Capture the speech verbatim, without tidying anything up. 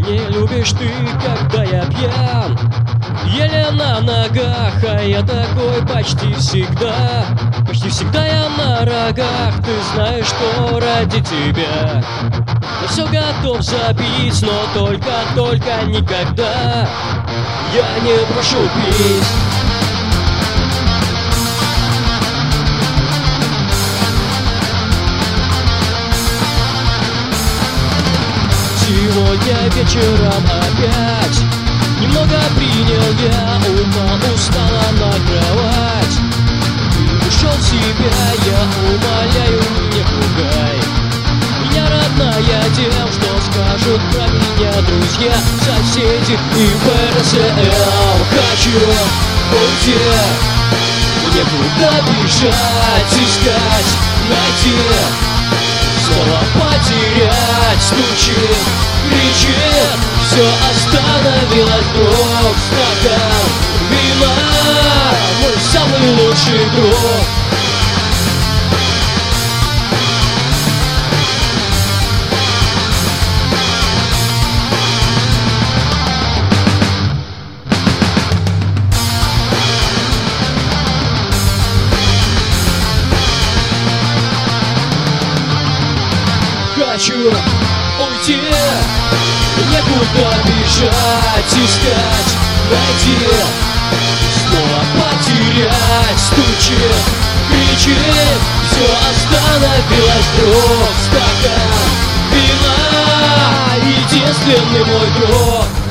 Не любишь ты, когда я пьян, еле на ногах, а я такой почти всегда. Почти всегда я на рогах, ты знаешь, что ради тебя я все готов забить, но только, только никогда я не прошу пить. Сегодня вечером опять немного принял я, упал, устала на кровать. Ты ушел в себя, я умоляю, не пугай меня, родная, тем, что скажут про меня друзья, соседи и ПРСЛ. Хочу уйти, некуда бежать, искать, найти, снова потерять, стучит, кричит, все остановилось вдруг. Стакан вина, мой самый лучший друг. Хочу уйти, некуда бежать, искать, найти, снова потерять, стучит, кричит, все остановилось вдруг. Стакан вина, единственный мой друг.